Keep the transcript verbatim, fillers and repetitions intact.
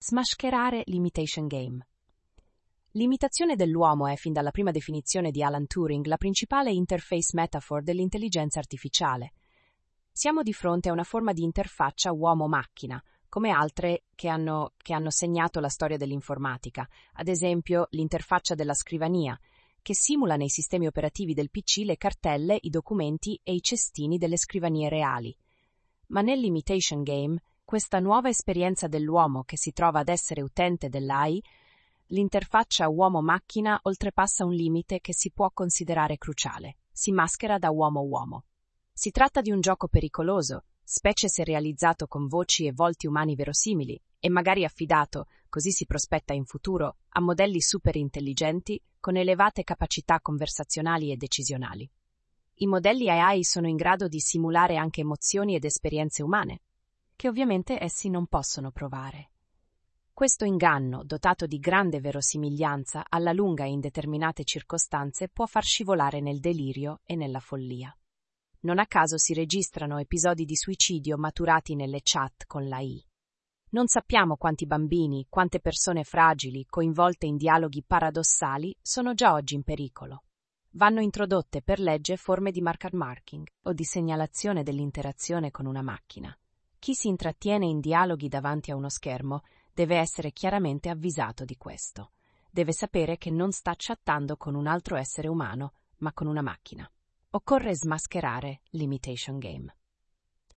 Smascherare l'imitation game. L'imitazione dell'uomo è, fin dalla prima definizione di Alan Turing, la principale interface metaphor dell'intelligenza artificiale. Siamo di fronte a una forma di interfaccia uomo-macchina, come altre che hanno, che hanno segnato la storia dell'informatica, ad esempio l'interfaccia della scrivania, che simula nei sistemi operativi del P C le cartelle, i documenti e i cestini delle scrivanie reali. Ma nell'imitation game, questa nuova esperienza dell'uomo che si trova ad essere utente dell'A I, l'interfaccia uomo-macchina oltrepassa un limite che si può considerare cruciale: si maschera da uomo-uomo. Si tratta di un gioco pericoloso, specie se realizzato con voci e volti umani verosimili, e magari affidato, così si prospetta in futuro, a modelli superintelligenti con elevate capacità conversazionali e decisionali. I modelli A I sono in grado di simulare anche emozioni ed esperienze umane, che ovviamente essi non possono provare. Questo inganno, dotato di grande verosimiglianza, alla lunga e in determinate circostanze può far scivolare nel delirio e nella follia. Non a caso si registrano episodi di suicidio maturati nelle chat con l'A I. Non sappiamo quanti bambini, quante persone fragili, coinvolte in dialoghi paradossali, sono già oggi in pericolo. Vanno introdotte per legge forme di marker marking o di segnalazione dell'interazione con una macchina. Chi si intrattiene in dialoghi davanti a uno schermo deve essere chiaramente avvisato di questo. Deve sapere che non sta chattando con un altro essere umano, ma con una macchina. Occorre smascherare l'imitation game.